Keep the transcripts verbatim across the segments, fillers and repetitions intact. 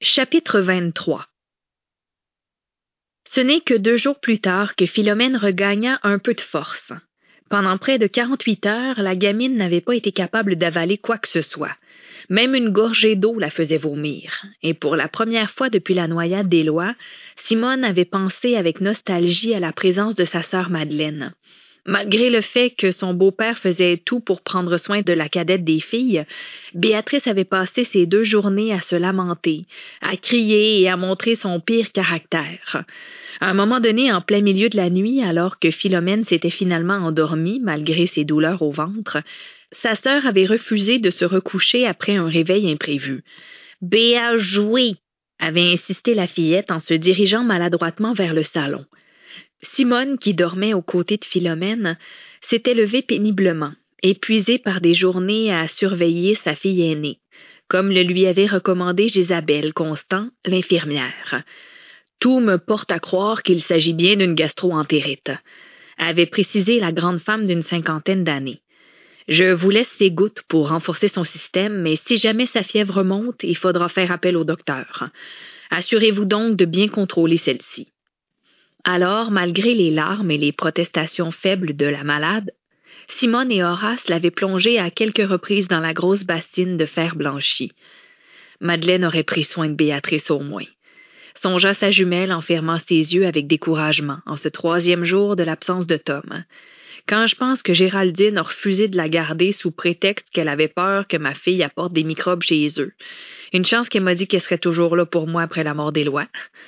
Chapitre vingt-trois. Ce n'est que deux jours plus tard que Philomène regagna un peu de force. Pendant près de quarante-huit heures, la gamine n'avait pas été capable d'avaler quoi que ce soit. Même une gorgée d'eau la faisait vomir. Et pour la première fois depuis la noyade d'Éloi, Simone avait pensé avec nostalgie à la présence de sa sœur Madeleine. Malgré le fait que son beau-père faisait tout pour prendre soin de la cadette des filles, Béatrice avait passé ces deux journées à se lamenter, à crier et à montrer son pire caractère. À un moment donné, en plein milieu de la nuit, alors que Philomène s'était finalement endormie malgré ses douleurs au ventre, sa sœur avait refusé de se recoucher après un réveil imprévu. « Béa, jouez !» avait insisté la fillette en se dirigeant maladroitement vers le salon. Simone, qui dormait aux côtés de Philomène, s'était levée péniblement, épuisée par des journées à surveiller sa fille aînée, comme le lui avait recommandé Jésabelle Constant, l'infirmière. « Tout me porte à croire qu'il s'agit bien d'une gastro-entérite », avait précisé la grande femme d'une cinquantaine d'années. « Je vous laisse ces gouttes pour renforcer son système, mais si jamais sa fièvre monte, il faudra faire appel au docteur. Assurez-vous donc de bien contrôler celle-ci. » Alors, malgré les larmes et les protestations faibles de la malade, Simone et Horace l'avaient plongée à quelques reprises dans la grosse bassine de fer blanchi. Madeleine aurait pris soin de Béatrice au moins. Songea sa jumelle en fermant ses yeux avec découragement en ce troisième jour de l'absence de Tom. Quand je pense que Géraldine a refusé de la garder sous prétexte qu'elle avait peur que ma fille apporte des microbes chez eux. Une chance qu'elle m'a dit qu'elle serait toujours là pour moi après la mort d'Éloi.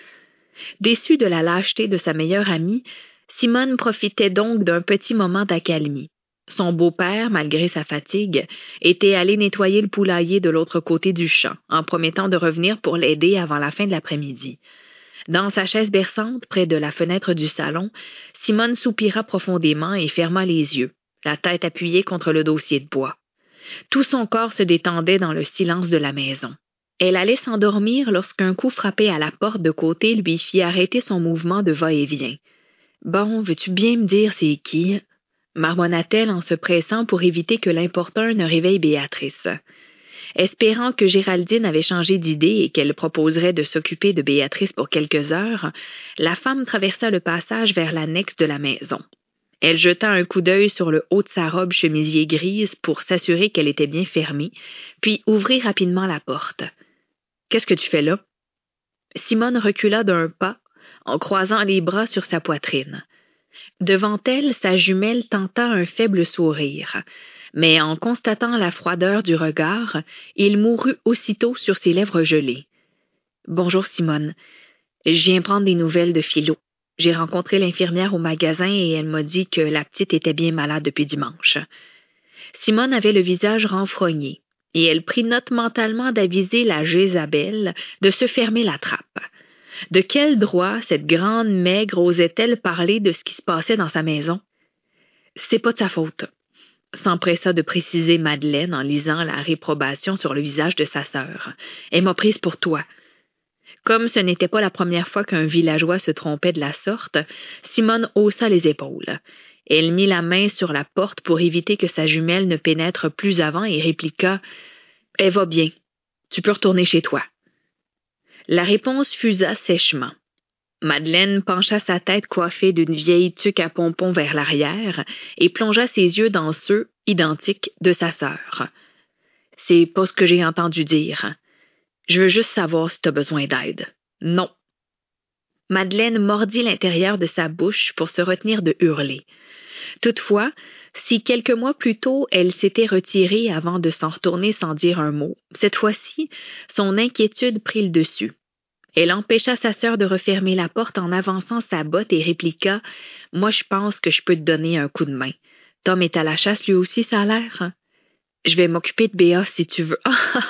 Déçue de la lâcheté de sa meilleure amie, Simone profitait donc d'un petit moment d'accalmie. Son beau-père, malgré sa fatigue, était allé nettoyer le poulailler de l'autre côté du champ, en promettant de revenir pour l'aider avant la fin de l'après-midi. Dans sa chaise berçante, près de la fenêtre du salon, Simone soupira profondément et ferma les yeux, la tête appuyée contre le dossier de bois. Tout son corps se détendait dans le silence de la maison. Elle allait s'endormir lorsqu'un coup frappé à la porte de côté lui fit arrêter son mouvement de va-et-vient. « Bon, veux-tu bien me dire c'est qui? » marmonna-t-elle en se pressant pour éviter que l'importun ne réveille Béatrice. Espérant que Géraldine avait changé d'idée et qu'elle proposerait de s'occuper de Béatrice pour quelques heures, la femme traversa le passage vers l'annexe de la maison. Elle jeta un coup d'œil sur le haut de sa robe chemisier grise pour s'assurer qu'elle était bien fermée, puis ouvrit rapidement la porte. « Qu'est-ce que tu fais là? » Simone recula d'un pas, en croisant les bras sur sa poitrine. Devant elle, sa jumelle tenta un faible sourire, mais en constatant la froideur du regard, il mourut aussitôt sur ses lèvres gelées. « Bonjour Simone, je viens prendre des nouvelles de Philo. J'ai rencontré l'infirmière au magasin et elle m'a dit que la petite était bien malade depuis dimanche. » Simone avait le visage renfrogné, et elle prit note mentalement d'aviser la Jésabelle de se fermer la trappe. De quel droit cette grande maigre osait-elle parler de ce qui se passait dans sa maison? « C'est pas de sa faute », s'empressa de préciser Madeleine en lisant la réprobation sur le visage de sa sœur. « Elle m'a prise pour toi. » Comme ce n'était pas la première fois qu'un villageois se trompait de la sorte, Simone haussa les épaules. Elle mit la main sur la porte pour éviter que sa jumelle ne pénètre plus avant et répliqua « Elle va bien. Tu peux retourner chez toi. » La réponse fusa sèchement. Madeleine pencha sa tête coiffée d'une vieille tuque à pompons vers l'arrière et plongea ses yeux dans ceux, identiques, de sa sœur. « C'est pas ce que j'ai entendu dire. Je veux juste savoir si t'as besoin d'aide. Non. » Madeleine mordit l'intérieur de sa bouche pour se retenir de hurler. Toutefois, si quelques mois plus tôt elle s'était retirée avant de s'en retourner sans dire un mot, cette fois-ci, son inquiétude prit le dessus. Elle empêcha sa sœur de refermer la porte en avançant sa botte et répliqua « Moi, je pense que je peux te donner un coup de main. Tom est à la chasse lui aussi, ça a l'air. Je vais m'occuper de Béa si tu veux. »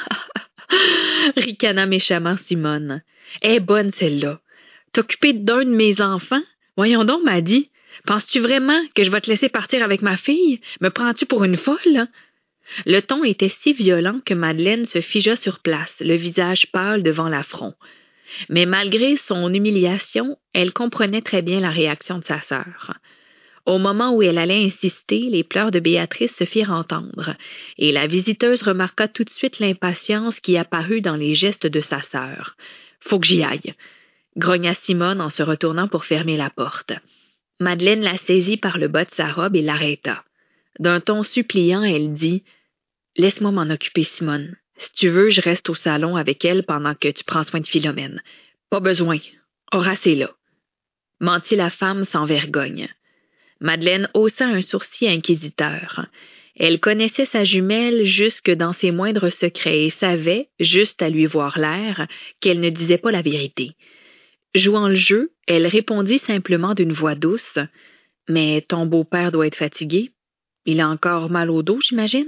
ricana méchamment Simone. « Elle est bonne celle-là. T'occuper d'un de mes enfants? Voyons donc, Maddy. Penses-tu vraiment que je vais te laisser partir avec ma fille? Me prends-tu pour une folle? » Le ton était si violent que Madeleine se figea sur place, le visage pâle devant l'affront. Mais malgré son humiliation, elle comprenait très bien la réaction de sa sœur. Au moment où elle allait insister, les pleurs de Béatrice se firent entendre, et la visiteuse remarqua tout de suite l'impatience qui apparut dans les gestes de sa sœur. « Faut que j'y aille », grogna Simone en se retournant pour fermer la porte. Madeleine la saisit par le bas de sa robe et l'arrêta. D'un ton suppliant, elle dit « Laisse-moi m'en occuper, Simone. Si tu veux, je reste au salon avec elle pendant que tu prends soin de Philomène. Pas besoin. Horace est là. » Mentit la femme sans vergogne. Madeleine haussa un sourcil inquisiteur. Elle connaissait sa jumelle jusque dans ses moindres secrets et savait, juste à lui voir l'air, qu'elle ne disait pas la vérité. Jouant le jeu, elle répondit simplement d'une voix douce « Mais ton beau-père doit être fatigué. Il a encore mal au dos, j'imagine? »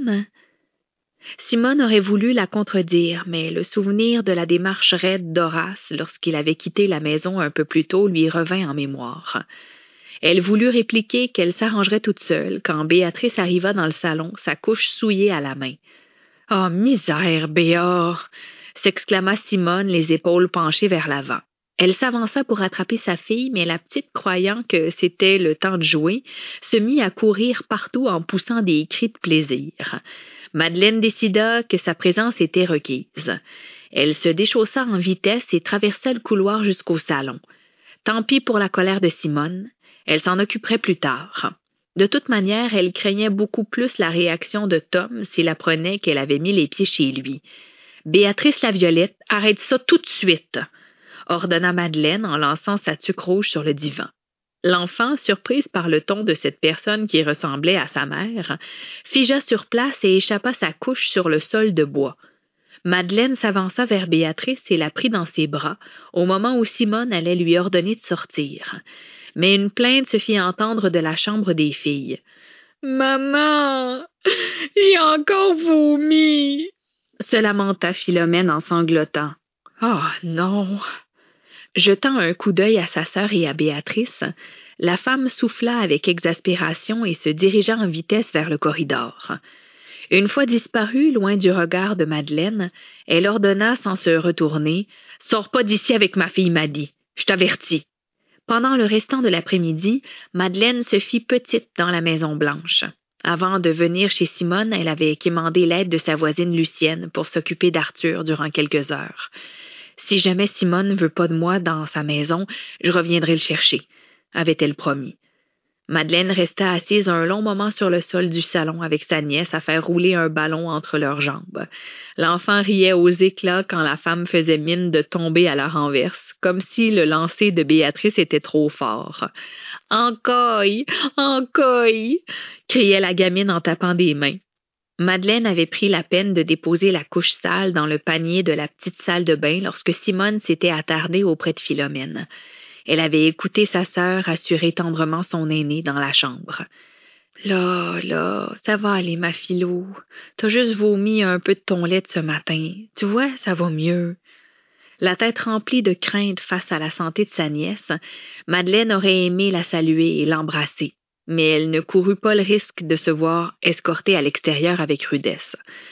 Simone aurait voulu la contredire, mais le souvenir de la démarche raide d'Horace lorsqu'il avait quitté la maison un peu plus tôt lui revint en mémoire. Elle voulut répliquer qu'elle s'arrangerait toute seule quand Béatrice arriva dans le salon, sa couche souillée à la main. « Oh, misère, Béa !» s'exclama Simone, les épaules penchées vers l'avant. Elle s'avança pour attraper sa fille, mais la petite, croyant que c'était le temps de jouer, se mit à courir partout en poussant des cris de plaisir. Madeleine décida que sa présence était requise. Elle se déchaussa en vitesse et traversa le couloir jusqu'au salon. Tant pis pour la colère de Simone. Elle s'en occuperait plus tard. De toute manière, elle craignait beaucoup plus la réaction de Tom s'il apprenait qu'elle avait mis les pieds chez lui. « Béatrice la Violette, arrête ça tout de suite !» ordonna Madeleine en lançant sa tuque rouge sur le divan. L'enfant, surprise par le ton de cette personne qui ressemblait à sa mère, figea sur place et échappa sa couche sur le sol de bois. Madeleine s'avança vers Béatrice et la prit dans ses bras, au moment où Simone allait lui ordonner de sortir. Mais une plainte se fit entendre de la chambre des filles. « Maman, j'ai encore vomi !» se lamenta Philomène en sanglotant. « Oh non !» Jetant un coup d'œil à sa sœur et à Béatrice, la femme souffla avec exaspération et se dirigea en vitesse vers le corridor. Une fois disparue, loin du regard de Madeleine, elle ordonna sans se retourner « Sors pas d'ici avec ma fille Maddy, je t'avertis. » Pendant le restant de l'après-midi, Madeleine se fit petite dans la Maison Blanche. Avant de venir chez Simone, elle avait quémandé l'aide de sa voisine Lucienne pour s'occuper d'Arthur durant quelques heures. « Si jamais Simone ne veut pas de moi dans sa maison, je reviendrai le chercher », avait-elle promis. Madeleine resta assise un long moment sur le sol du salon avec sa nièce à faire rouler un ballon entre leurs jambes. L'enfant riait aux éclats quand la femme faisait mine de tomber à la renverse, comme si le lancer de Béatrice était trop fort. « Encoille! Encoille! » criait la gamine en tapant des mains. Madeleine avait pris la peine de déposer la couche sale dans le panier de la petite salle de bain lorsque Simone s'était attardée auprès de Philomène. Elle avait écouté sa sœur assurer tendrement son aînée dans la chambre. « Là, là, ça va aller, ma Philo. T'as juste vomi un peu de ton lait de ce matin. Tu vois, ça va mieux. » La tête remplie de crainte face à la santé de sa nièce, Madeleine aurait aimé la saluer et l'embrasser, mais elle ne courut pas le risque de se voir escortée à l'extérieur avec rudesse.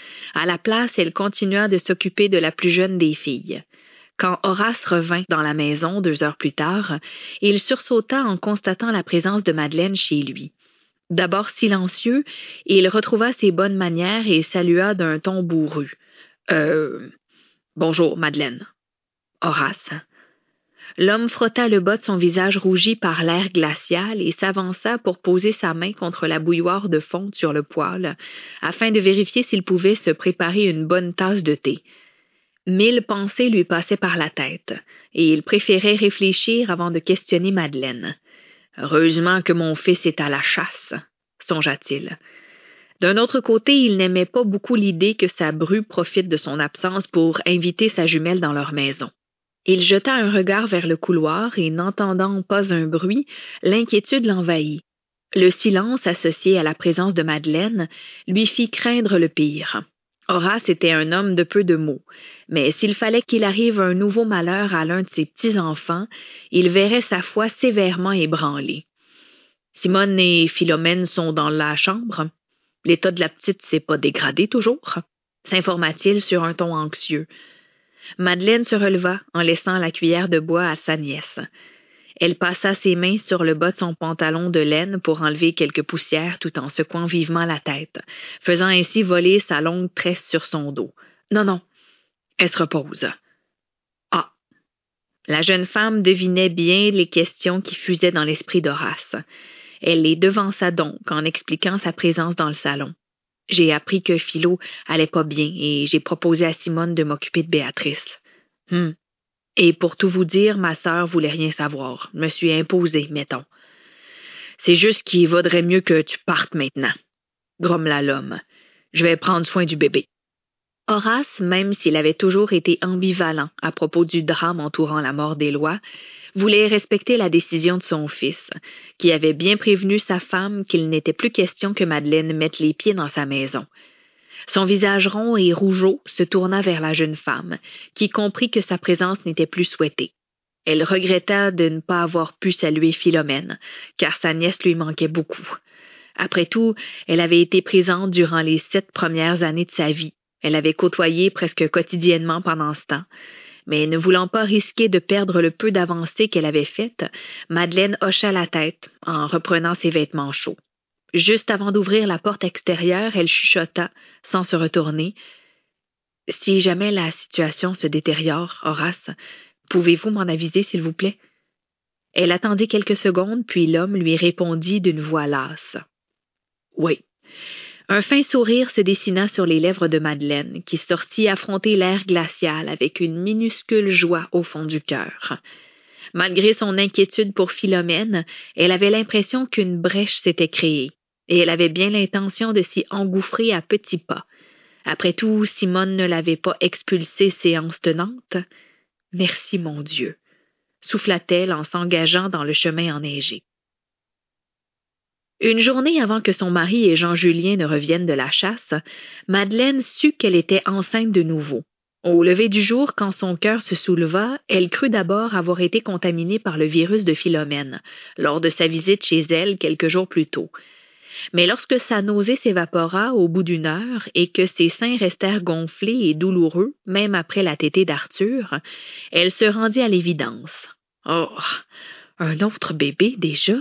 À la place, elle continua de s'occuper de la plus jeune des filles. Quand Horace revint dans la maison deux heures plus tard, il sursauta en constatant la présence de Madeleine chez lui. D'abord silencieux, il retrouva ses bonnes manières et salua d'un ton bourru. « Euh... Bonjour, Madeleine. »« Horace. » L'homme frotta le bas de son visage rougi par l'air glacial et s'avança pour poser sa main contre la bouilloire de fonte sur le poêle, afin de vérifier s'il pouvait se préparer une bonne tasse de thé. Mille pensées lui passaient par la tête, et il préférait réfléchir avant de questionner Madeleine. « Heureusement que mon fils est à la chasse, » songea-t-il. D'un autre côté, il n'aimait pas beaucoup l'idée que sa bru profite de son absence pour inviter sa jumelle dans leur maison. Il jeta un regard vers le couloir et, n'entendant pas un bruit, l'inquiétude l'envahit. Le silence, associé à la présence de Madeleine, lui fit craindre le pire. Horace était un homme de peu de mots, mais s'il fallait qu'il arrive un nouveau malheur à l'un de ses petits-enfants, il verrait sa foi sévèrement ébranlée. Simone et Philomène sont dans la chambre. L'état de la petite s'est pas dégradé toujours, s'informa-t-il sur un ton anxieux. Madeleine se releva en laissant la cuillère de bois à sa nièce. Elle passa ses mains sur le bas de son pantalon de laine pour enlever quelques poussières tout en secouant vivement la tête, faisant ainsi voler sa longue tresse sur son dos. Non, non, elle se repose. Ah! La jeune femme devinait bien les questions qui fusaient dans l'esprit d'Horace. Elle les devança donc en expliquant sa présence dans le salon. J'ai appris que Philo allait pas bien et j'ai proposé à Simone de m'occuper de Béatrice. Hum. Et pour tout vous dire, ma sœur voulait rien savoir. Me suis imposée, mettons. C'est juste qu'il vaudrait mieux que tu partes maintenant, grommela l'homme. Je vais prendre soin du bébé. Horace, même s'il avait toujours été ambivalent à propos du drame entourant la mort d'Éloi, voulait respecter la décision de son fils, qui avait bien prévenu sa femme qu'il n'était plus question que Madeleine mette les pieds dans sa maison. Son visage rond et rougeau se tourna vers la jeune femme, qui comprit que sa présence n'était plus souhaitée. Elle regretta de ne pas avoir pu saluer Philomène, car sa nièce lui manquait beaucoup. Après tout, elle avait été présente durant les sept premières années de sa vie. Elle avait côtoyé presque quotidiennement pendant ce temps. Mais ne voulant pas risquer de perdre le peu d'avancée qu'elle avait faite, Madeleine hocha la tête en reprenant ses vêtements chauds. Juste avant d'ouvrir la porte extérieure, elle chuchota, sans se retourner. « Si jamais la situation se détériore, Horace, pouvez-vous m'en aviser, s'il vous plaît? » Elle attendit quelques secondes, puis l'homme lui répondit d'une voix lasse. « Oui. » Un fin sourire se dessina sur les lèvres de Madeleine, qui sortit affronter l'air glacial avec une minuscule joie au fond du cœur. Malgré son inquiétude pour Philomène, elle avait l'impression qu'une brèche s'était créée, et elle avait bien l'intention de s'y engouffrer à petits pas. Après tout, Simone ne l'avait pas expulsée séance tenante. « Merci, mon Dieu !» souffla-t-elle en s'engageant dans le chemin enneigé. Une journée avant que son mari et Jean-Julien ne reviennent de la chasse, Madeleine sut qu'elle était enceinte de nouveau. Au lever du jour, quand son cœur se souleva, elle crut d'abord avoir été contaminée par le virus de Philomène, lors de sa visite chez elle quelques jours plus tôt. Mais lorsque sa nausée s'évapora au bout d'une heure et que ses seins restèrent gonflés et douloureux, même après la tétée d'Arthur, elle se rendit à l'évidence. Oh, un autre bébé déjà?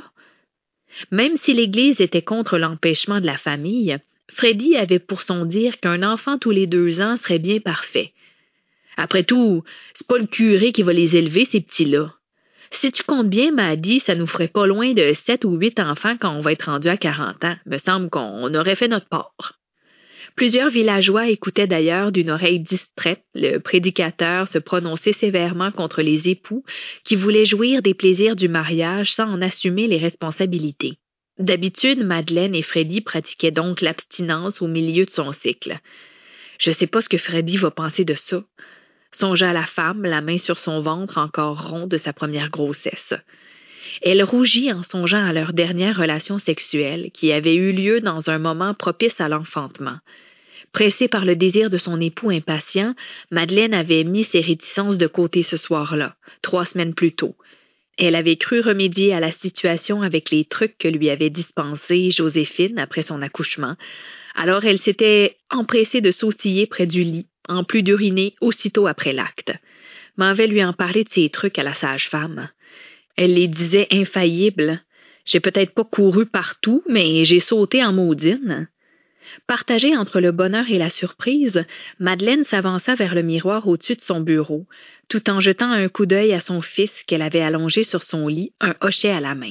Même si l'Église était contre l'empêchement de la famille, Freddy avait pour son dire qu'un enfant tous les deux ans serait bien parfait. Après tout, c'est pas le curé qui va les élever, ces petits-là. Si tu comptes bien, Maddy, ça nous ferait pas loin de sept ou huit enfants quand on va être rendu à quarante ans. Me semble qu'on aurait fait notre part. Plusieurs villageois écoutaient d'ailleurs d'une oreille distraite le prédicateur se prononcer sévèrement contre les époux qui voulaient jouir des plaisirs du mariage sans en assumer les responsabilités. D'habitude, Madeleine et Freddy pratiquaient donc l'abstinence au milieu de son cycle. Je sais pas ce que Freddy va penser de ça. Songea la femme, la main sur son ventre encore rond de sa première grossesse. Elle rougit en songeant à leur dernière relation sexuelle qui avait eu lieu dans un moment propice à l'enfantement. Pressée par le désir de son époux impatient, Madeleine avait mis ses réticences de côté ce soir-là, trois semaines plus tôt. Elle avait cru remédier à la situation avec les trucs que lui avait dispensés Joséphine après son accouchement. Alors elle s'était empressée de sautiller près du lit, en plus d'uriner aussitôt après l'acte. M'en avait lui en parler de ces trucs à la sage-femme. Elle les disait infaillibles. J'ai peut-être pas couru partout, mais j'ai sauté en maudine. Partagée entre le bonheur et la surprise, Madeleine s'avança vers le miroir au-dessus de son bureau, tout en jetant un coup d'œil à son fils qu'elle avait allongé sur son lit, un hochet à la main.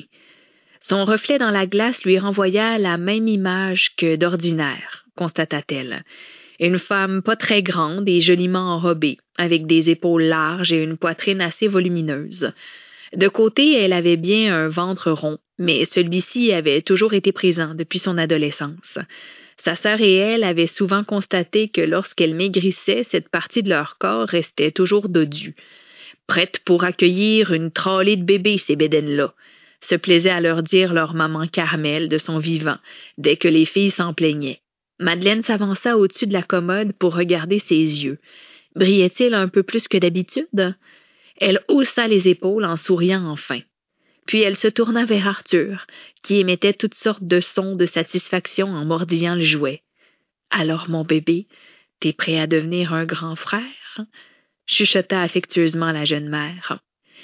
Son reflet dans la glace lui renvoya la même image que d'ordinaire, constata-t-elle. Une femme pas très grande et joliment enrobée, avec des épaules larges et une poitrine assez volumineuse. De côté, elle avait bien un ventre rond, mais celui-ci avait toujours été présent depuis son adolescence. Sa sœur et elle avaient souvent constaté que lorsqu'elle maigrissait, cette partie de leur corps restait toujours dodue. Prête pour accueillir une tralée de bébés, ces bédaines-là, se plaisait à leur dire leur maman Carmel de son vivant, dès que les filles s'en plaignaient. Madeleine s'avança au-dessus de la commode pour regarder ses yeux. Brillaient-ils un peu plus que d'habitude? Elle haussa les épaules en souriant enfin. Puis elle se tourna vers Arthur, qui émettait toutes sortes de sons de satisfaction en mordillant le jouet. « Alors, mon bébé, t'es prêt à devenir un grand frère? » chuchota affectueusement la jeune mère.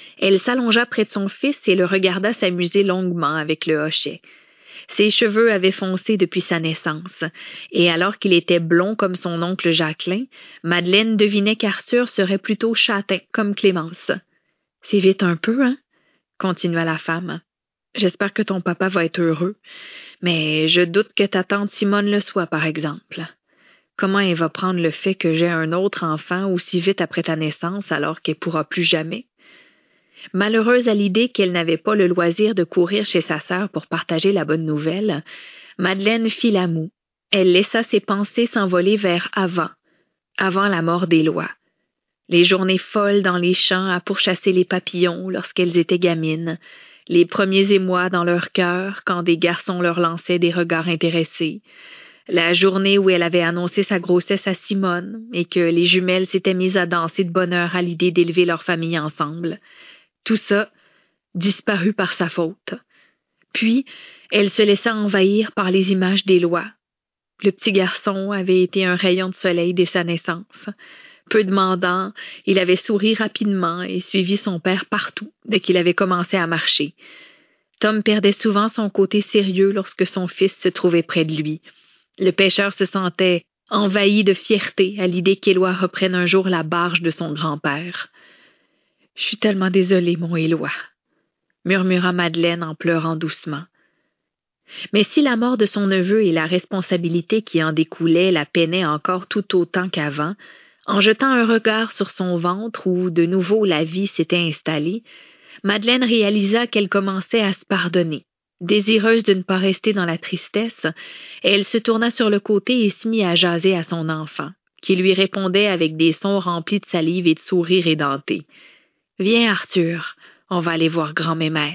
Elle s'allongea près de son fils et le regarda s'amuser longuement avec le hochet. Ses cheveux avaient foncé depuis sa naissance, et alors qu'il était blond comme son oncle Jacquelin, Madeleine devinait qu'Arthur serait plutôt châtain comme Clémence. « C'est vite un peu, hein? » continua la femme. « J'espère que ton papa va être heureux, mais je doute que ta tante Simone le soit, par exemple. Comment elle va prendre le fait que j'ai un autre enfant aussi vite après ta naissance alors qu'elle pourra plus jamais? » Malheureuse à l'idée qu'elle n'avait pas le loisir de courir chez sa sœur pour partager la bonne nouvelle, Madeleine fit la moue. Elle laissa ses pensées s'envoler vers avant, avant la mort d'Éloi. Les journées folles dans les champs à pourchasser les papillons lorsqu'elles étaient gamines, les premiers émois dans leur cœur quand des garçons leur lançaient des regards intéressés, la journée où elle avait annoncé sa grossesse à Simone et que les jumelles s'étaient mises à danser de bonheur à l'idée d'élever leur famille ensemble. Tout ça disparut par sa faute. Puis, elle se laissa envahir par les images d'Éloi. Le petit garçon avait été un rayon de soleil dès sa naissance. Peu demandant, il avait souri rapidement et suivi son père partout dès qu'il avait commencé à marcher. Tom perdait souvent son côté sérieux lorsque son fils se trouvait près de lui. Le pêcheur se sentait envahi de fierté à l'idée qu'Éloi reprenne un jour la barge de son grand-père. « Je suis tellement désolée, mon Éloi, » murmura Madeleine en pleurant doucement. Mais si la mort de son neveu et la responsabilité qui en découlait la peinaient encore tout autant qu'avant, en jetant un regard sur son ventre où de nouveau la vie s'était installée, Madeleine réalisa qu'elle commençait à se pardonner. Désireuse de ne pas rester dans la tristesse, elle se tourna sur le côté et se mit à jaser à son enfant, qui lui répondait avec des sons remplis de salive et de sourires édentés. « Viens, Arthur, on va aller voir grand-mémère. »